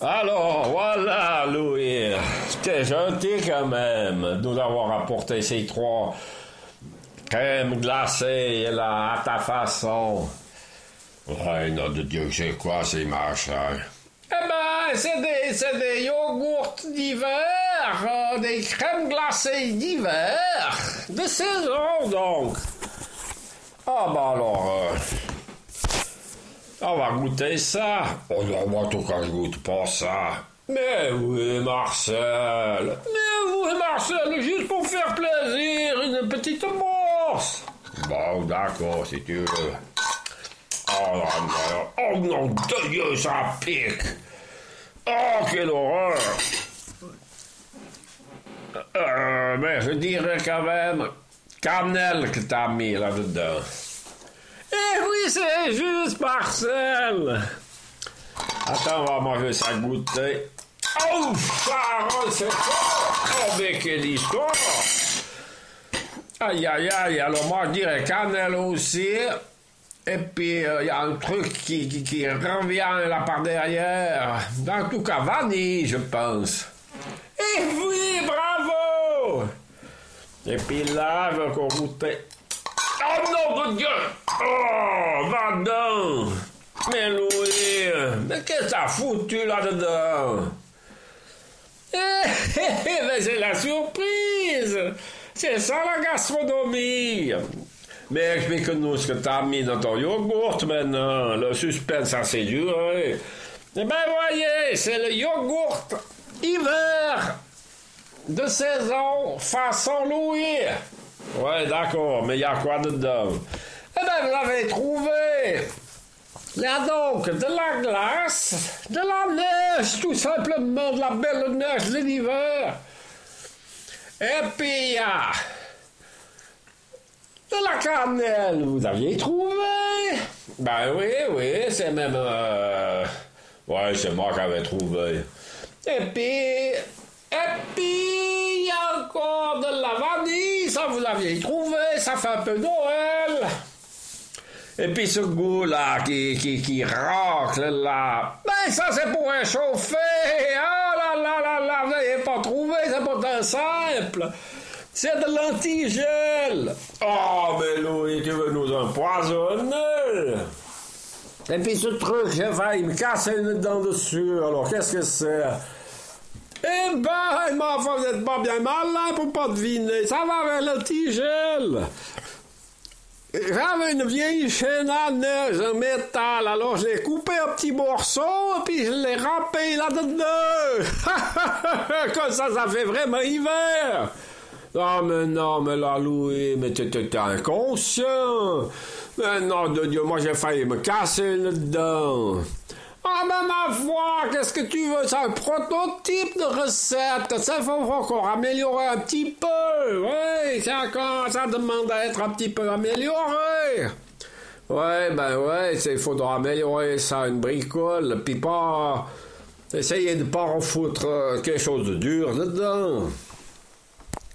Alors, voilà, Louis. C'était gentil quand même de nous avoir apporté ces 3 crèmes glacées là, à ta façon. Ouais, nom de Dieu, c'est quoi ces machins? Eh ben, c'est des yogourts d'hiver, des crèmes glacées d'hiver, de saison donc. Ah ben alors, on va goûter ça. Oh non, moi en tout cas je goûte pas ça. Mais oui Marcel, juste pour faire plaisir, une petite morse. Bon d'accord si tu veux. Oh non de Dieu, ça pique. Oh quelle horreur. Mais je dirais quand même cannelle que t'as mis là-dedans. Eh oui, c'est juste, Marcel! Attends, on va manger ça goûter. Oh, Charles, c'est fort! Oh, mais quelle histoire! Aïe, aïe, aïe, alors moi, je dirais cannelle aussi. Et puis, il y a un truc qui revient là par derrière. En tout cas, vanille, je pense. Eh oui, bravo! Et puis là, je vais encore goûter. Oh non de Dieu! Oh, va-donc! Mais Louis, mais qu'est-ce que t'as foutu là-dedans? Mais c'est la surprise! C'est ça la gastronomie! Mais explique-nous ce que t'as mis dans ton yogourt maintenant. Le suspense assez duré. Eh ben voyez, c'est le yogourt hiver de saison façon Louis. Ouais, d'accord, mais il y a quoi dedans? Eh ben, vous l'avez trouvé! Il y a donc de la glace, de la neige, tout simplement, de la belle neige de l'hiver. Et puis, il y a de la cannelle, vous aviez trouvé? Ben oui, c'est même... Ouais, c'est moi qui avais trouvé. Et puis, il y a encore de la vanille, ça vous l'aviez trouvé, ça fait un peu Noël. Et puis ce goût-là qui racle là, ben ça c'est pour réchauffer. Oh là, vous n'avez pas trouvé, c'est pourtant simple. C'est de l'antigel. Oh, mais Louis, tu veux nous empoisonner? Et puis ce truc, j'ai failli me casser une dent dessus, alors qu'est-ce que c'est? Eh ben, ma foi, vous n'êtes pas bien malin pour pas deviner. Ça va avec l'antigel. J'avais une vieille chaîne à neige en métal, alors je l'ai coupé en petits morceaux, et puis je l'ai râpé là-dedans. Comme ça fait vraiment hiver. Non, mais là, Louis, mais t'es inconscient. Mais non, de Dieu, moi j'ai failli me casser le dent. Ah ben ma foi, qu'est-ce que tu veux? C'est un prototype de recette. Ça, il faut encore améliorer un petit peu. Oui, ça demande à être un petit peu amélioré. Ouais, il faudra améliorer ça, une bricole, puis pas... Essayer de pas en foutre quelque chose de dur dedans.